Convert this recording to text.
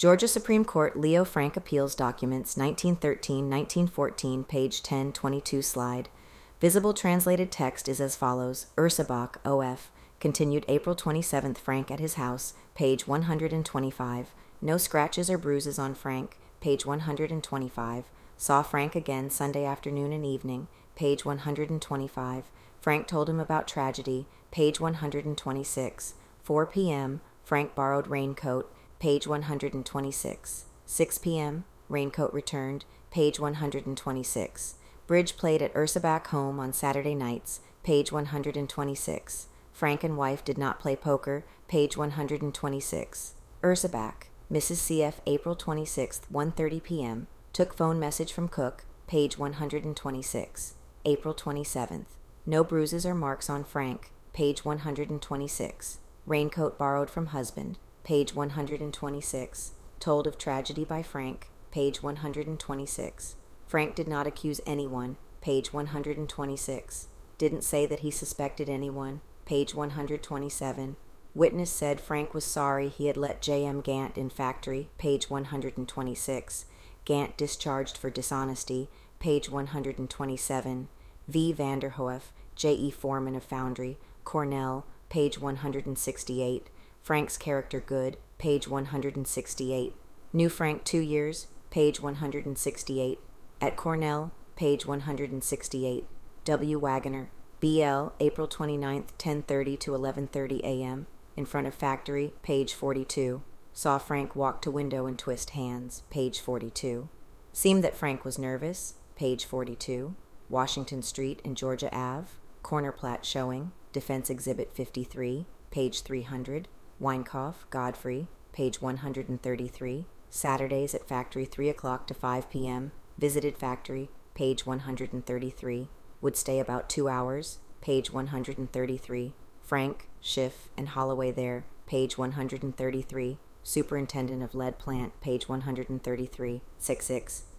Georgia Supreme Court Leo Frank Appeals Documents 1913-1914, page 1022 slide. Visible translated text is as follows. Ursabach, O.F., continued April 27th, Frank at his house, page 125. No scratches or bruises on Frank, page 125. Saw Frank again Sunday afternoon and evening, page 125. Frank told him about tragedy, page 126. 4 p.m., Frank borrowed raincoat, page 126. 6 p.m., raincoat returned, page 126. Bridge played at Ursabach home on Saturday nights, page 126. Frank and wife did not play poker, page 126. Ursabach, Mrs. C.F., April 26th, 1:30 p.m. Took phone message from cook, page 126. April 27th. No bruises or marks on Frank, page 126. Raincoat borrowed from husband, page 126. Told of tragedy by Frank, page 126. Frank did not accuse anyone, page 126. Didn't say that he suspected anyone, page 127. Witness said Frank was sorry he had let J.M. Gant in factory, page 126. Gant discharged for dishonesty, page 127. V. Vanderhoof, J.E. foreman of foundry, Cornell, page 168. Frank's character good, page 168. Knew Frank 2 years, page 168. At Cornell, page 168. W. Wagoner, B.L., April 29th, 10:30 to 11:30 a.m., in front of factory, page 42. Saw Frank walk to window and twist hands, page 42. Seemed that Frank was nervous, page 42. Washington Street and Georgia Ave, corner plat showing, Defense Exhibit 53, page 300. Weinkauf, Godfrey, page 133. Saturdays at factory 3 o'clock to 5 p.m. Visited factory, page 133. Would stay about 2 hours, page 133. Frank, Schiff, and Holloway there, page 133. Superintendent of lead plant, page 133. 66.